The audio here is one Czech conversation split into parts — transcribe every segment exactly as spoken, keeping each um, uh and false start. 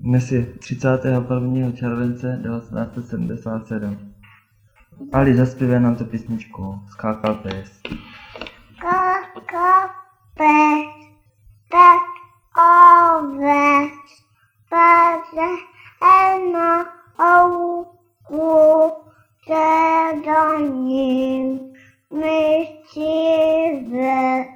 Dnes je třicátého prvního července devatenáct set sedmdesát sedm. Ali, zaspívej nám tu písničku. Skákal pes. Skákal pes, tak oves, padne na louku, se do ním myslivec,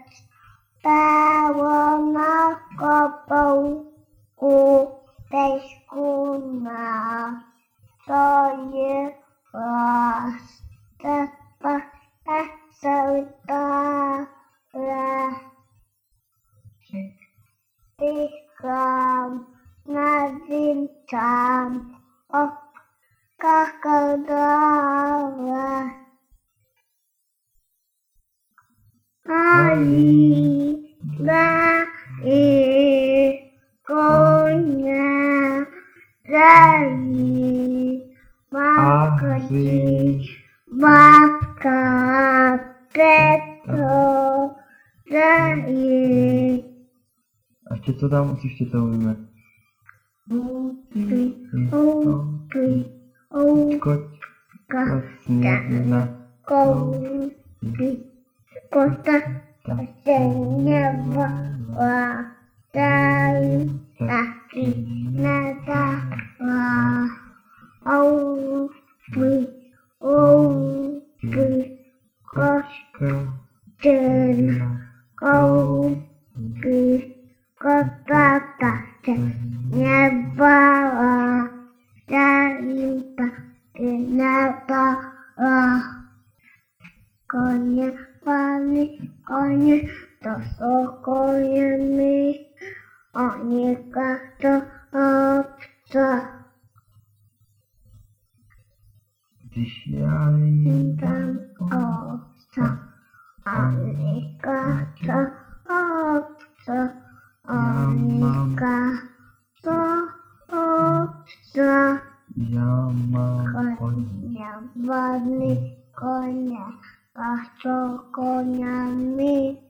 stálo na kopouku, težku má, to je vás, tepa a soutále. Vychlám nad tam, obskakal dále. Ali dva i koně zají, mákočí, babka Petro zají. A ještě co tam ještě to umíme? Houky, houky, Kočka snědna, kousky, kota se nebala, tady taky nedala. Houky, houky, kočka snědna, kousky, kota se nebala, tady taky nedala. Koně, pány, koně, to jsou koně my, oni to obce. Když já jim Tam obce, oni to obce, oni to obce. já mám koně. Koně, vodný koně, a co koněmi.